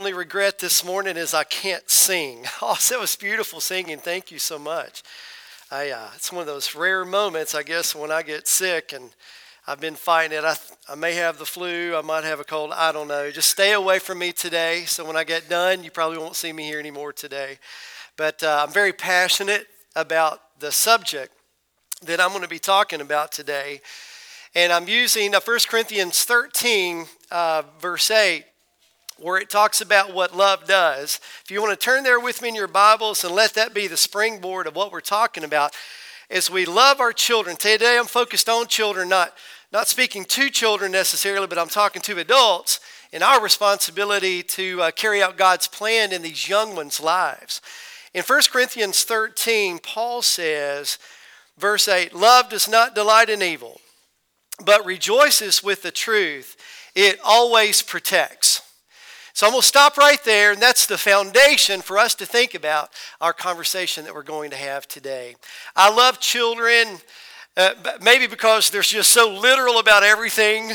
Only regret this morning is I can't sing. Oh, that was beautiful singing. Thank you so much. It's one of those rare moments, I guess, when I get sick, and I've been fighting it. I may have the flu. I might have a cold. I don't know. Just stay away from me today. So when I get done, you probably won't see me here anymore today. But I'm very passionate about the subject that I'm going to be talking about today. And I'm using 1 Corinthians 13, verse 8, where it talks about what love does. If you want to turn there with me in your Bibles and let that be the springboard of what we're talking about, as we love our children. Today I'm focused on children, not speaking to children necessarily, but I'm talking to adults and our responsibility to carry out God's plan in these young ones' lives. In 1 Corinthians 13, Paul says, verse 8, love does not delight in evil, but rejoices with the truth. It always protects. So I'm going to stop right there, and that's the foundation for us to think about our conversation that we're going to have today. I love children, maybe because they're just so literal about everything.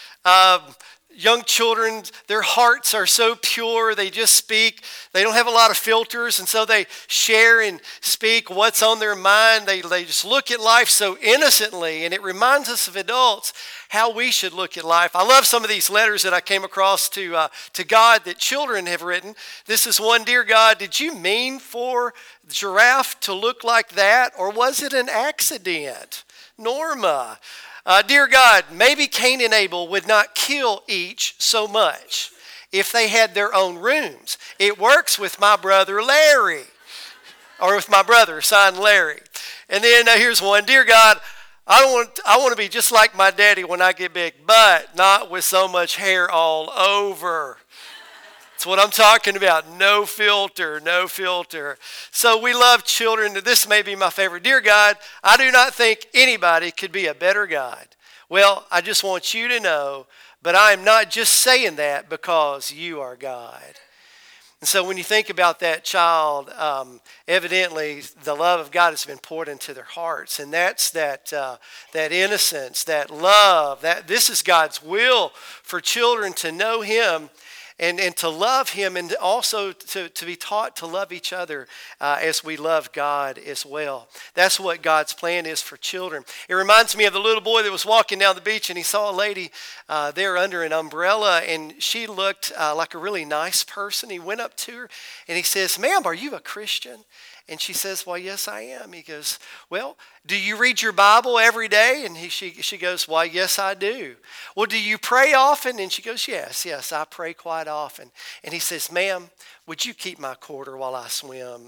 Young children, their hearts are so pure, they just speak. They don't have a lot of filters, and so they share and speak what's on their mind. They just look at life so innocently, and it reminds us of adults how we should look at life. I love some of these letters that I came across to God that children have written. This is one, dear God, did you mean for the giraffe to look like that, or was it an accident? Norma. Dear God, maybe Cain and Abel would not kill each so much if they had their own rooms. It works with my brother Larry, or with my brother, son Larry. And then here's one, dear God, I want to be just like my daddy when I get big, but not with so much hair all over. That's what I'm talking about. No filter, no filter. So we love children. This may be my favorite. Dear God, I do not think anybody could be a better God. Well, I just want you to know, but I am not just saying that because you are God. And so when you think about that child, evidently the love of God has been poured into their hearts. And that's that innocence, that love. That this is God's will for children to know Him and to love Him, and also to be taught to love each other as we love God as well. That's what God's plan is for children. It reminds me of the little boy that was walking down the beach, and he saw a lady there under an umbrella, and she looked like a really nice person. He went up to her, and he says, ma'am, are you a Christian? And she says, well, yes, I am. He goes, well, do you read your Bible every day? And she goes, why, yes, I do. Well, do you pray often? And she goes, yes, I pray quite often. And he says, ma'am, would you keep my quarter while I swim?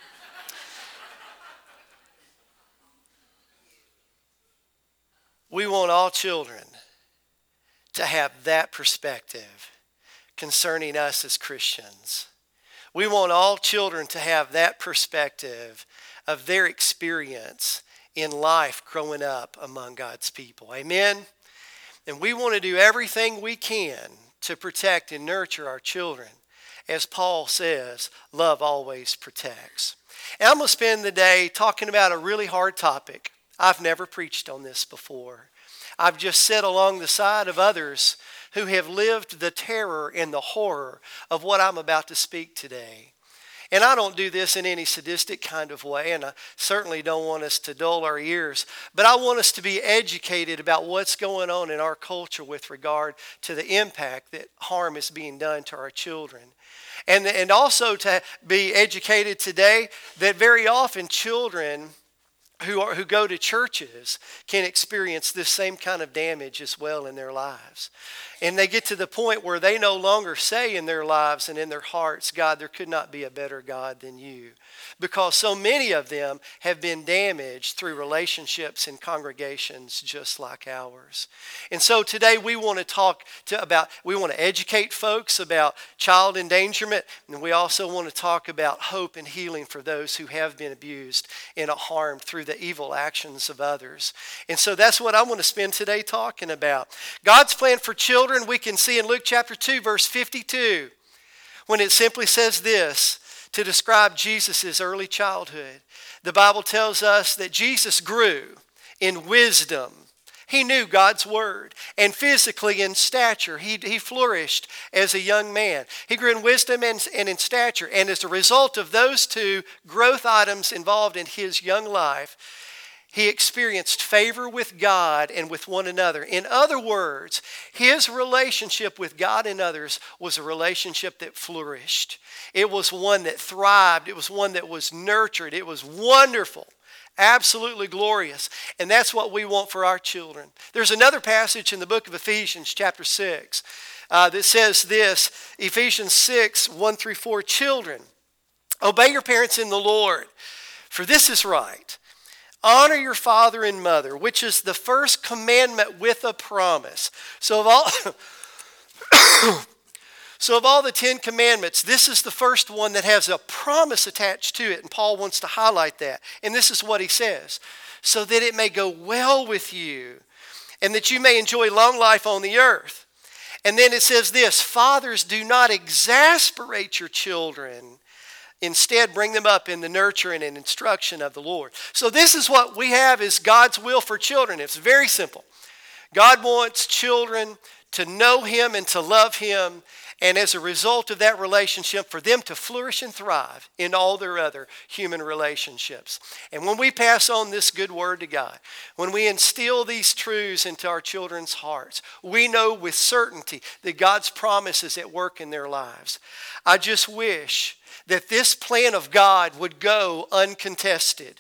We want all children to have that perspective concerning us as Christians. We want all children to have that perspective of their experience in life growing up among God's people. Amen? And we want to do everything we can to protect and nurture our children. As Paul says, love always protects. And I'm going to spend the day talking about a really hard topic. I've never preached on this before. I've just sat along the side of others who have lived the terror and the horror of what I'm about to speak today. And I don't do this in any sadistic kind of way, and I certainly don't want us to dull our ears, but I want us to be educated about what's going on in our culture with regard to the impact that harm is being done to our children. And also to be educated today that very often children who go to churches can experience this same kind of damage as well in their lives. And they get to the point where they no longer say in their lives and in their hearts, God, there could not be a better God than you. Because so many of them have been damaged through relationships in congregations just like ours. And so today we want to we want to educate folks about child endangerment, and we also want to talk about hope and healing for those who have been abused and harmed through the evil actions of others. And so that's what I want to spend today talking about. God's plan for children we can see in Luke chapter 2, verse 52, when it simply says this to describe Jesus' early childhood. The Bible tells us that Jesus grew in wisdom, He knew God's word. And physically in stature, he flourished as a young man. He grew in wisdom and in stature. And as a result of those two growth items involved in his young life, he experienced favor with God and with one another. In other words, his relationship with God and others was a relationship that flourished. It was one that thrived. It was one that was nurtured. It was wonderful. Absolutely glorious. And that's what we want for our children. There's another passage in the book of Ephesians, chapter 6, that says this, Ephesians 6, 1 through 4, children, obey your parents in the Lord, for this is right. Honor your father and mother, which is the first commandment with a promise. So of all the 10 commandments, this is the first one that has a promise attached to it. And Paul wants to highlight that. And this is what he says. So that it may go well with you and that you may enjoy long life on the earth. And then it says this, fathers, do not exasperate your children. Instead, bring them up in the nurturing and instruction of the Lord. So this is what we have is God's will for children. It's very simple. God wants children to know Him and to love Him. And as a result of that relationship, for them to flourish and thrive in all their other human relationships. And when we pass on this good word to God, when we instill these truths into our children's hearts, we know with certainty that God's promise is at work in their lives. I just wish that this plan of God would go uncontested.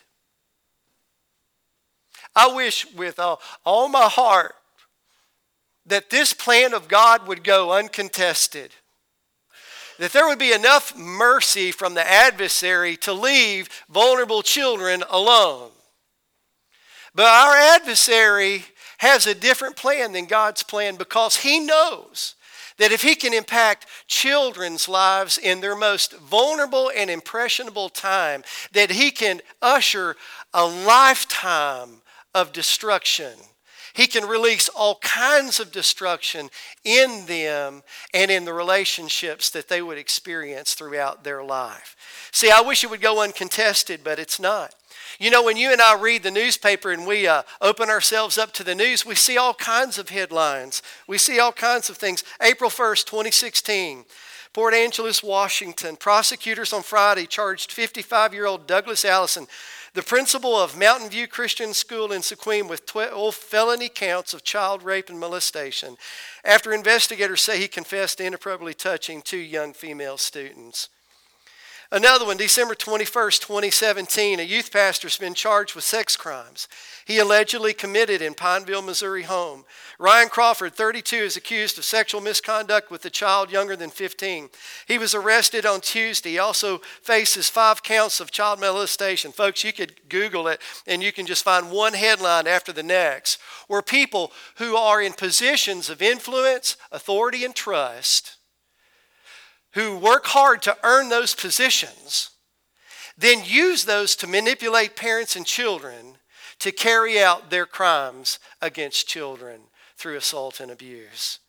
I wish with all my heart that this plan of God would go uncontested. That there would be enough mercy from the adversary to leave vulnerable children alone. But our adversary has a different plan than God's plan because he knows that if he can impact children's lives in their most vulnerable and impressionable time, that he can usher a lifetime of destruction. He can release all kinds of destruction in them and in the relationships that they would experience throughout their life. See, I wish it would go uncontested, but it's not. You know, when you and I read the newspaper and we open ourselves up to the news, we see all kinds of headlines. We see all kinds of things. April 1st, 2016, Port Angeles, Washington. Prosecutors on Friday charged 55-year-old Douglas Allison, the principal of Mountain View Christian School in Sequim, with 12 felony counts of child rape and molestation after investigators say he confessed to inappropriately touching 2 young female students. Another one, December 21st, 2017, a youth pastor has been charged with sex crimes he allegedly committed in Pineville, Missouri home. Ryan Crawford, 32, is accused of sexual misconduct with a child younger than 15. He was arrested on Tuesday. He also faces 5 counts of child molestation. Folks, you could Google it and you can just find one headline after the next, where people who are in positions of influence, authority, and trust, who work hard to earn those positions, then use those to manipulate parents and children to carry out their crimes against children through assault and abuse.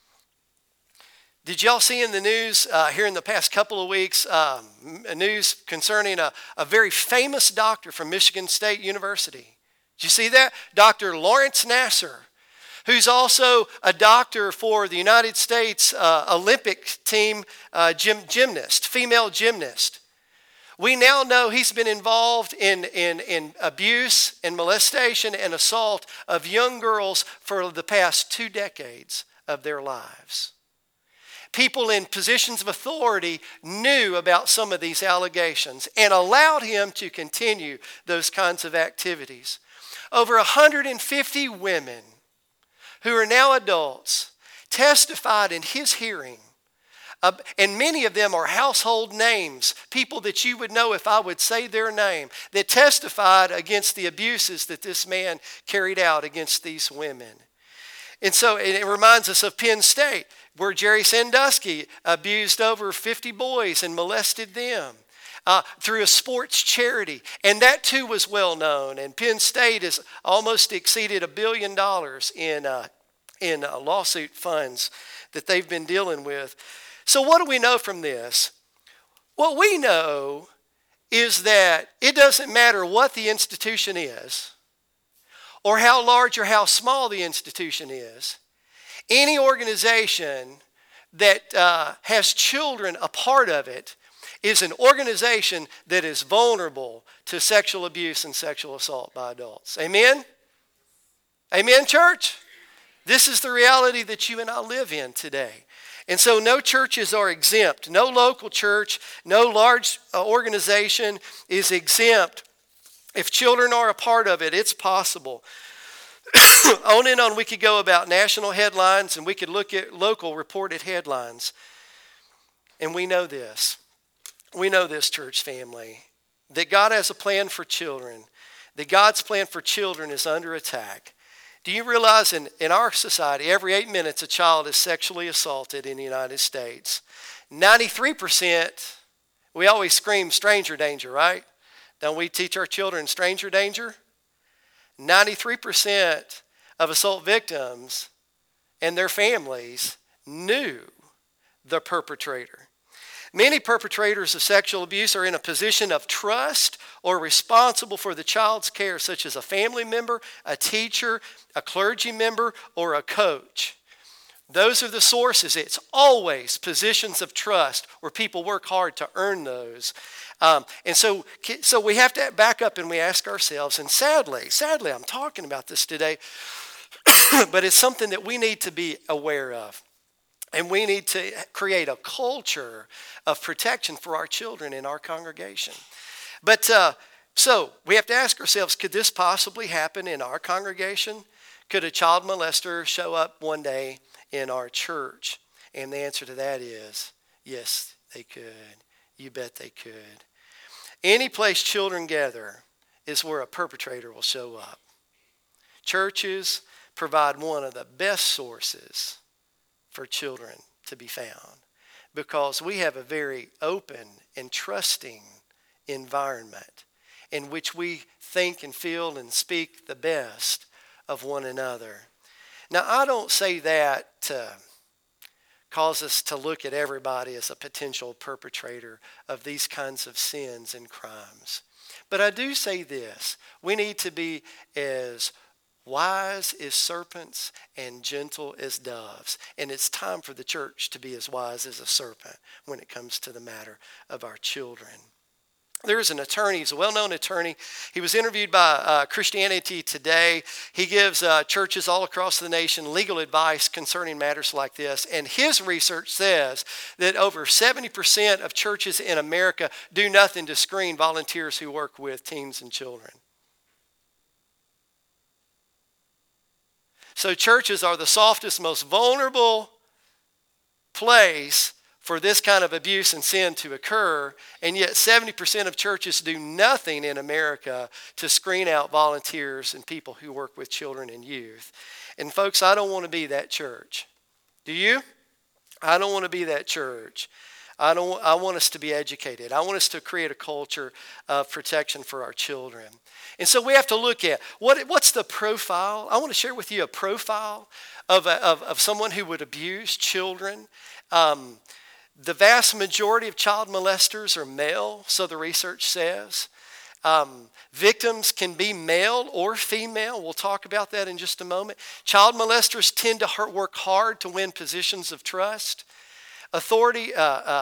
Did y'all see in the news here in the past couple of weeks, news concerning a very famous doctor from Michigan State University? Did you see that? Dr. Lawrence Nassar, who's also a doctor for the United States Olympic team gymnast, female gymnast. We now know he's been involved in abuse and molestation and assault of young girls for the past 2 decades of their lives. People in positions of authority knew about some of these allegations and allowed him to continue those kinds of activities. Over 150 women who are now adults testified in his hearing. And many of them are household names, people that you would know if I would say their name, that testified against the abuses that this man carried out against these women. And so it reminds us of Penn State, where Jerry Sandusky abused over 50 boys and molested them through a sports charity. And that too was well known. And Penn State has almost exceeded $1 billion in lawsuit funds that they've been dealing with. So what do we know from this? What we know is that it doesn't matter what the institution is or how large or how small the institution is, any organization that has children a part of it is an organization that is vulnerable to sexual abuse and sexual assault by adults. Amen? Amen, church? This is the reality that you and I live in today. And so no churches are exempt. No local church, no large organization is exempt. If children are a part of it, it's possible. On and on we could go about national headlines, and we could look at local reported headlines. And we know this. We know this, church family, that God has a plan for children, that God's plan for children is under attack. Do you realize in our society, every 8 minutes a child is sexually assaulted in the United States? 93%, we always scream stranger danger, right? Don't we teach our children stranger danger? 93% of assault victims and their families knew the perpetrator. Many perpetrators of sexual abuse are in a position of trust or responsible for the child's care, such as a family member, a teacher, a clergy member, or a coach. Those are the sources. It's always positions of trust where people work hard to earn those. And so we have to back up and we ask ourselves, and sadly, I'm talking about this today, but it's something that we need to be aware of. And we need to create a culture of protection for our children in our congregation. But so we have to ask ourselves, could this possibly happen in our congregation? Could a child molester show up one day in our church? And the answer to that is, yes, they could. You bet they could. Any place children gather is where a perpetrator will show up. Churches provide one of the best sources for children to be found because we have a very open and trusting environment in which we think and feel and speak the best of one another. Now, I don't say that to cause us to look at everybody as a potential perpetrator of these kinds of sins and crimes. But I do say this: we need to be as wise as serpents and gentle as doves. And it's time for the church to be as wise as a serpent when it comes to the matter of our children. There's an attorney, he's a well-known attorney. He was interviewed by Christianity Today. He gives churches all across the nation legal advice concerning matters like this. And his research says that over 70% of churches in America do nothing to screen volunteers who work with teens and children. So churches are the softest, most vulnerable place for this kind of abuse and sin to occur, and yet 70% of churches do nothing in America to screen out volunteers and people who work with children and youth. And folks, I don't want to be that church. Do you? I don't want to be that church. I want us to be educated. I want us to create a culture of protection for our children. And so we have to look at what's the profile. I want to share with you a profile of someone who would abuse children. The vast majority of child molesters are male, so the research says. Victims can be male or female. We'll talk about that in just a moment. Child molesters tend to work hard to win positions of trust. Authority,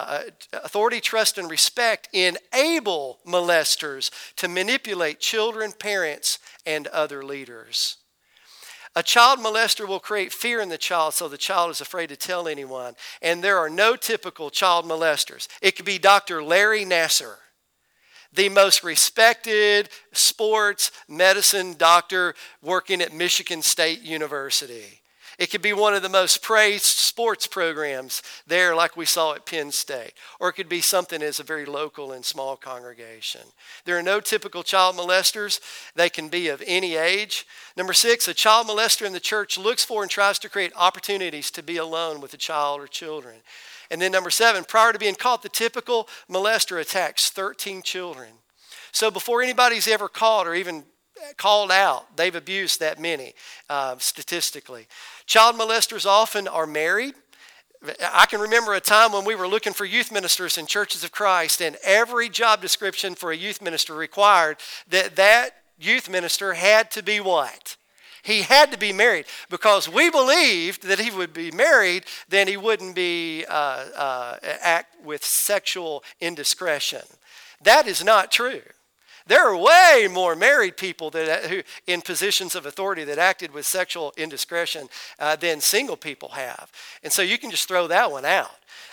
trust, and respect enable molesters to manipulate children, parents, and other leaders. A child molester will create fear in the child so the child is afraid to tell anyone. And there are no typical child molesters. It could be Dr. Larry Nassar, the most respected sports medicine doctor working at Michigan State University. It could be one of the most praised sports programs there like we saw at Penn State. Or it could be something as a very local and small congregation. There are no typical child molesters. They can be of any age. Number 6, a child molester in the church looks for and tries to create opportunities to be alone with a child or children. And then number 7, prior to being caught, the typical molester attacks 13 children. So before anybody's ever caught or even called out, they've abused that many statistically. Child molesters often are married. I can remember a time when we were looking for youth ministers in Churches of Christ, and every job description for a youth minister required that youth minister had to be what? He had to be married because we believed that he would be married, then he wouldn't be act with sexual indiscretion. That is not true. There are way more married people who, in positions of authority that acted with sexual indiscretion than single people have. And so you can just throw that one out.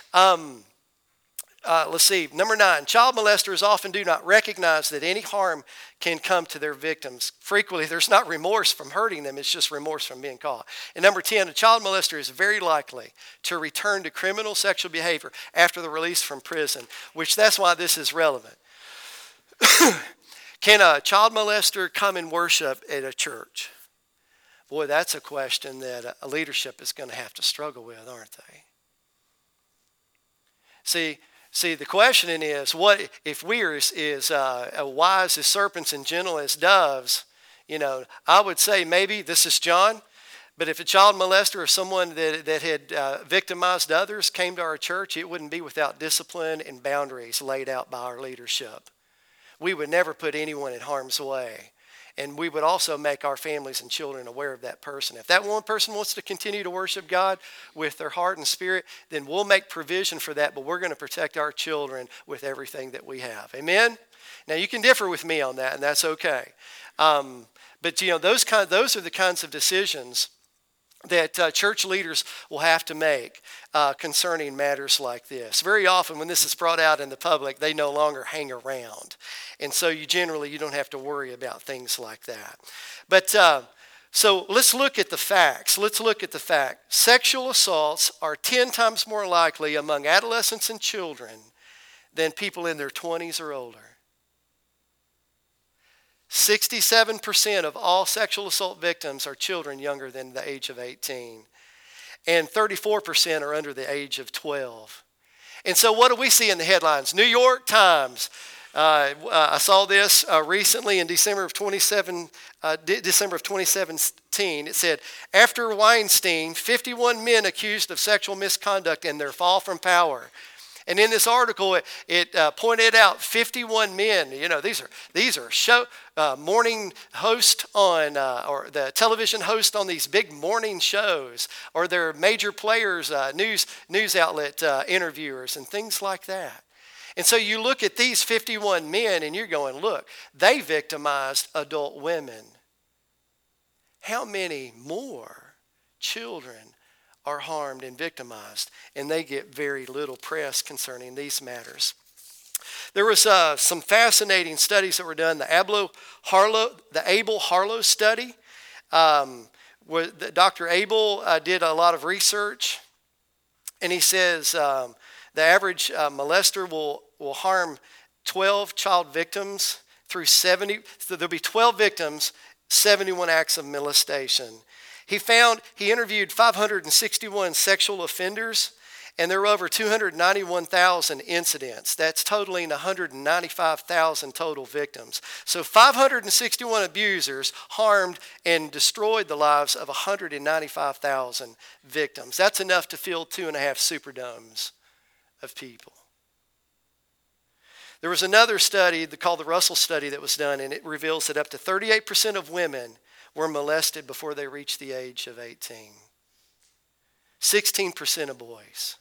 Let's see, number 9, child molesters often do not recognize that any harm can come to their victims. Frequently, there's not remorse from hurting them, it's just remorse from being caught. And number 10, a child molester is very likely to return to criminal sexual behavior after the release from prison, which that's why this is relevant. Can a child molester come and worship at a church? Boy, that's a question that a leadership is going to have to struggle with, aren't they? See, the question is, what if we are as wise as serpents and gentle as doves? You know, I would say maybe, this is John, but if a child molester or someone that had victimized others came to our church, it wouldn't be without discipline and boundaries laid out by our leadership. We would never put anyone in harm's way. And we would also make our families and children aware of that person. If that one person wants to continue to worship God with their heart and spirit, then we'll make provision for that, but we're going to protect our children with everything that we have. Amen? Now, you can differ with me on that, and that's okay. But, you know, those are the kinds of decisions that church leaders will have to make concerning matters like this. Very often when this is brought out in the public, they no longer hang around. And so you don't have to worry about things like that. But so let's look at the facts. Let's look at the fact. Sexual assaults are 10 times more likely among adolescents and children than people in their 20s or older. 67% of all sexual assault victims are children younger than the age of 18. And 34% are under the age of 12. And so what do we see in the headlines? New York Times. I saw this recently in December of 2017. It said, after Weinstein, 51 men accused of sexual misconduct in their fall from power. And in this article, it pointed out 51 men. You know, these are morning host on, or the television host on these big morning shows, or they're major players, news outlet interviewers, and things like that. And so you look at these 51 men, and you're going, look, they victimized adult women. How many more children are harmed and victimized, and they get very little press concerning these matters? There was some fascinating studies that were done. The Abel Harlow study, where Dr. Abel did a lot of research, and he says the average molester will harm 12 child victims through 70. So there'll be 12 victims, 71 acts of molestation. He interviewed 561 sexual offenders, and there were over 291,000 incidents. That's totaling 195,000 total victims. So 561 abusers harmed and destroyed the lives of 195,000 victims. That's enough to fill 2.5 Superdomes of people. There was another study called the Russell study that was done, and it reveals that up to 38% of women were molested before they reached the age of 18. 16% of boys.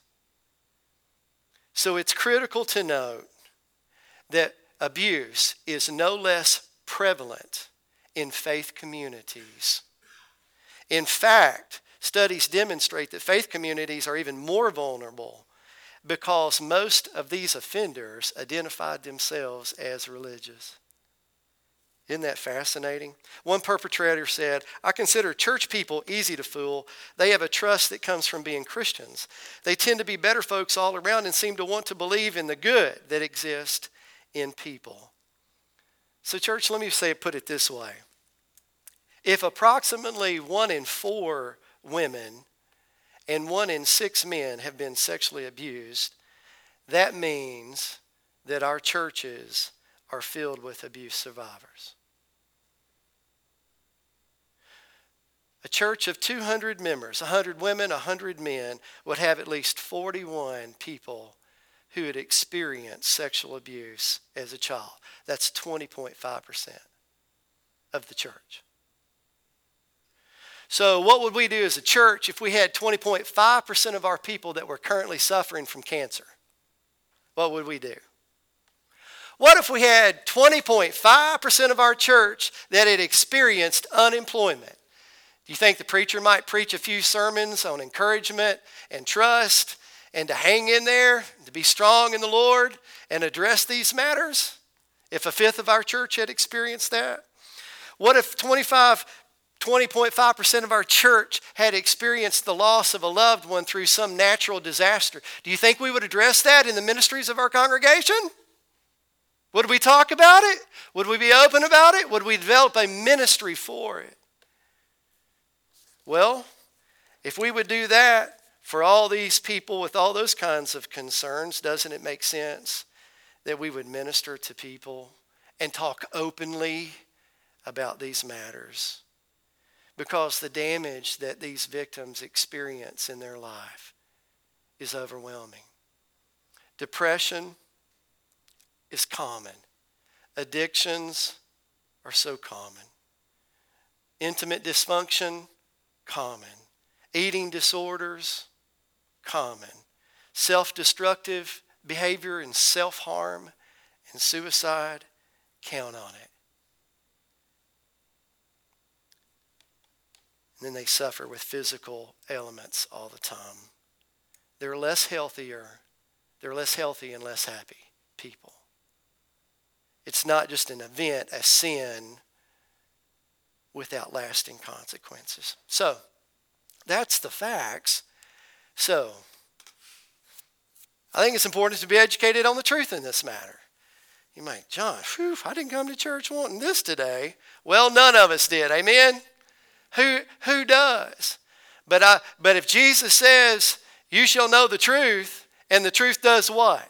So it's critical to note that abuse is no less prevalent in faith communities. In fact, studies demonstrate that faith communities are even more vulnerable because most of these offenders identified themselves as religious. Isn't that fascinating? One perpetrator said, I consider church people easy to fool. They have a trust that comes from being Christians. They tend to be better folks all around and seem to want to believe in the good that exists in people. So church, let me put it this way. If approximately 1 in 4 women and 1 in 6 men have been sexually abused, that means that our churches are filled with abuse survivors. A church of 200 members, 100 women, 100 men, would have at least 41 people who had experienced sexual abuse as a child. That's 20.5% of the church. So what would we do as a church if we had 20.5% of our people that were currently suffering from cancer? What would we do? What if we had 20.5% of our church that had experienced unemployment? Do you think the preacher might preach a few sermons on encouragement and trust and to hang in there, to be strong in the Lord and address these matters? If a fifth of our church had experienced that? What if 20.5% of our church had experienced the loss of a loved one through some natural disaster? Do you think we would address that in the ministries of our congregation? Would we talk about it? Would we be open about it? Would we develop a ministry for it? Well, if we would do that for all these people with all those kinds of concerns, doesn't it make sense that we would minister to people and talk openly about these matters? Because the damage that these victims experience in their life is overwhelming. Depression is common. Addictions are so common. Intimate dysfunction, common. Eating disorders, common. Self-destructive behavior and self-harm and suicide, count on it. And then they suffer with physical ailments all the time. They're less healthy and less happy people. It's not just an event, a sin without lasting consequences. So, that's the facts. So, I think it's important to be educated on the truth in this matter. You might, John, I didn't come to church wanting this today. Well, none of us did. Amen? Who does? But if Jesus says, you shall know the truth, and the truth does what?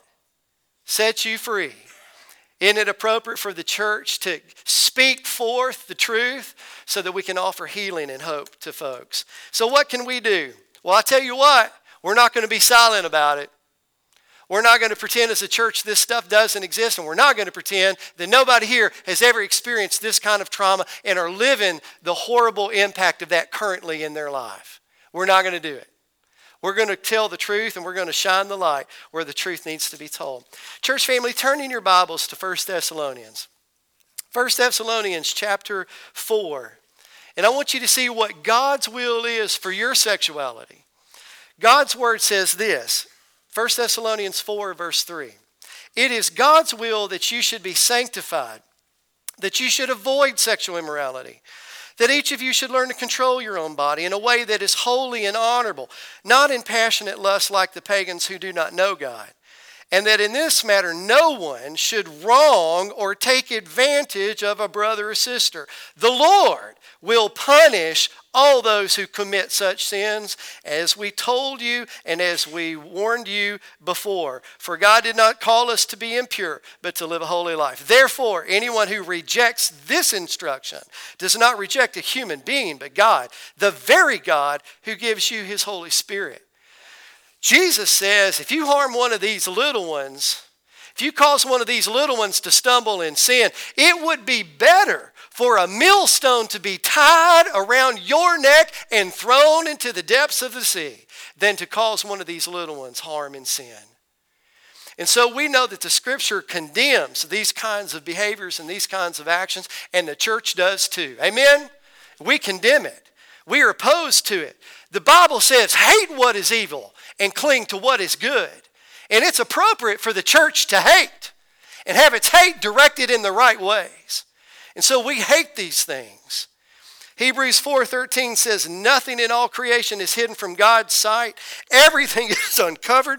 Set you free. Isn't it appropriate for the church to speak forth the truth so that we can offer healing and hope to folks? So what can we do? Well, I tell you what, we're not going to be silent about it. We're not going to pretend as a church this stuff doesn't exist, and we're not going to pretend that nobody here has ever experienced this kind of trauma and are living the horrible impact of that currently in their life. We're not going to do it. We're going to tell the truth, and we're going to shine the light where the truth needs to be told. Church family, turn in your Bibles to 1 Thessalonians. 1 Thessalonians chapter 4. And I want you to see what God's will is for your sexuality. God's word says this, 1 Thessalonians 4 verse 3. It is God's will that you should be sanctified, that you should avoid sexual immorality, that each of you should learn to control your own body in a way that is holy and honorable, not in passionate lust like the pagans who do not know God. And that in this matter no one should wrong or take advantage of a brother or sister. The Lord will punish all those who commit such sins, as we told you and as we warned you before. For God did not call us to be impure, but to live a holy life. Therefore, anyone who rejects this instruction does not reject a human being, but God, the very God who gives you his Holy Spirit. Jesus says, if you harm one of these little ones, if you cause one of these little ones to stumble in sin, it would be better for a millstone to be tied around your neck and thrown into the depths of the sea than to cause one of these little ones harm and sin. And so we know that the Scripture condemns these kinds of behaviors and these kinds of actions, and the church does too. Amen? We condemn it. We are opposed to it. The Bible says, hate what is evil and cling to what is good. And it's appropriate for the church to hate and have its hate directed in the right ways. And so we hate these things. Hebrews 4:13 says, nothing in all creation is hidden from God's sight. Everything is uncovered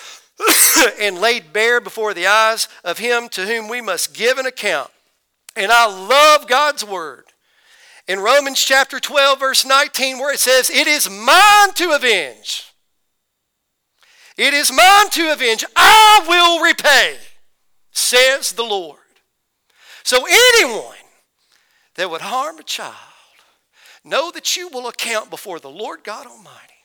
and laid bare before the eyes of him to whom we must give an account. And I love God's word. In Romans chapter 12 verse 19 where it says, it is mine to avenge. It is mine to avenge. I will repay, says the Lord. So anyone that would harm a child, know that you will account before the Lord God Almighty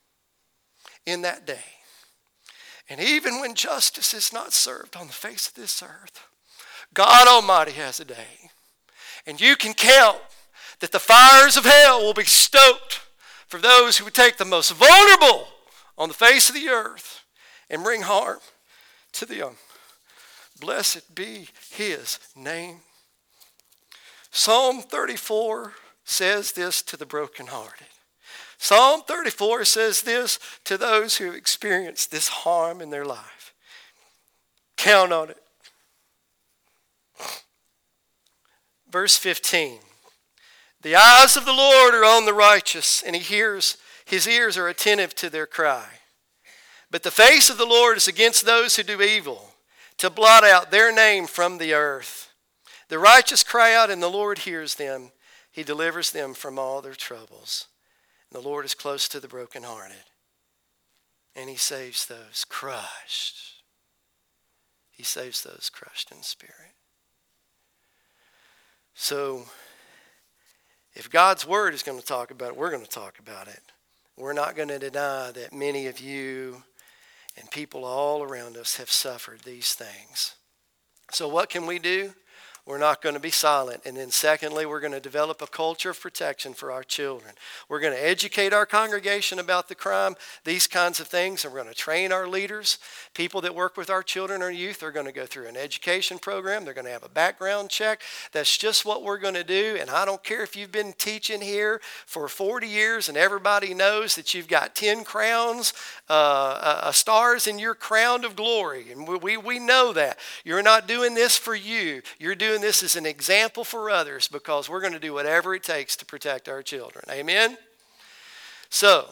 in that day. And even when justice is not served on the face of this earth, God Almighty has a day. And you can count that the fires of hell will be stoked for those who would take the most vulnerable on the face of the earth and bring harm to the young. Blessed be his name. Psalm 34 says this to the brokenhearted. Psalm 34 says this to those who experience this harm in their life. Count on it. Verse 15. The eyes of the Lord are on the righteous, and his ears are attentive to their cry. But the face of the Lord is against those who do evil, to blot out their name from the earth. The righteous cry out, and the Lord hears them. He delivers them from all their troubles. And the Lord is close to the brokenhearted, and he saves those crushed. He saves those crushed in spirit. So, if God's word is going to talk about it, we're going to talk about it. We're not going to deny that many of you and people all around us have suffered these things. So what can we do? We're not going to be silent. And then secondly, we're going to develop a culture of protection for our children. We're going to educate our congregation about the crime, these kinds of things, and we're going to train our leaders. People that work with our children or youth are going to go through an education program. They're going to have a background check. That's just what we're going to do. And I don't care if you've been teaching here for 40 years and everybody knows that you've got 10 crowns, stars in your crown of glory. And we know that. You're not doing this for you. You're doing this as an example for others, because we're going to do whatever it takes to protect our children. Amen? So,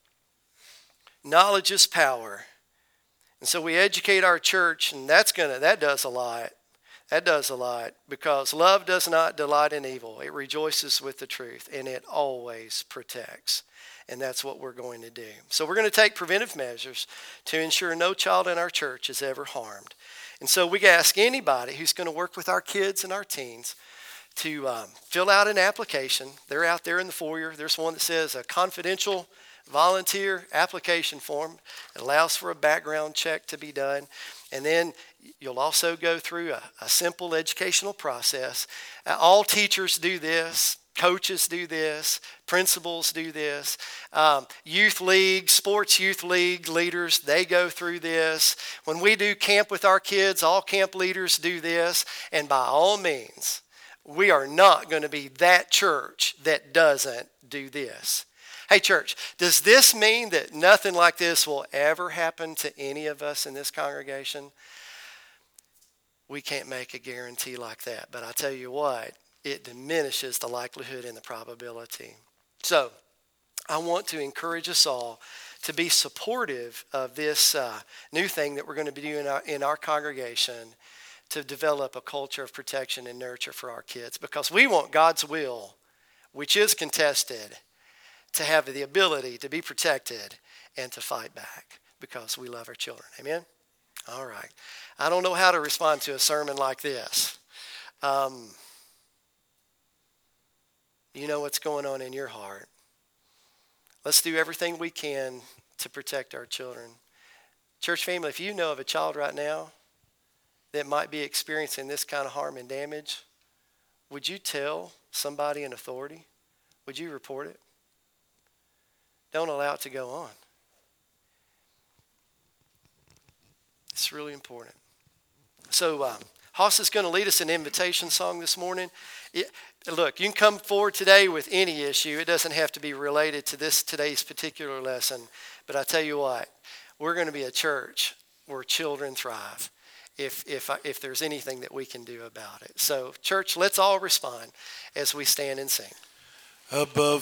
knowledge is power. And so we educate our church, and that does a lot. That does a lot, because love does not delight in evil. It rejoices with the truth, and it always protects. And that's what we're going to do. So we're going to take preventive measures to ensure no child in our church is ever harmed. And so we ask anybody who's going to work with our kids and our teens to fill out an application. They're out there in the foyer. There's one that says a confidential volunteer application form. It allows for a background check to be done. And then you'll also go through a simple educational process. All teachers do this. Coaches do this. Principals do this. Youth league, sports youth league leaders, they go through this. When we do camp with our kids, all camp leaders do this. And by all means, we are not going to be that church that doesn't do this. Hey, church, does this mean that nothing like this will ever happen to any of us in this congregation? We can't make a guarantee like that. But I tell you what, it diminishes the likelihood and the probability. So I want to encourage us all to be supportive of this new thing that we're going to be doing in our congregation to develop a culture of protection and nurture for our kids, because we want God's will, which is contested, to have the ability to be protected and to fight back, because we love our children. Amen? All right. I don't know how to respond to a sermon like this. You know what's going on in your heart. Let's do everything we can to protect our children. Church family, if you know of a child right now that might be experiencing this kind of harm and damage, would you tell somebody in authority? Would you report it? Don't allow it to go on. It's really important. So Hoss is going to lead us an invitation song this morning. Look, you can come forward today with any issue. It doesn't have to be related to today's particular lesson. But I tell you what, we're going to be a church where children thrive if there's anything that we can do about it. So, church, let's all respond as we stand and sing. Above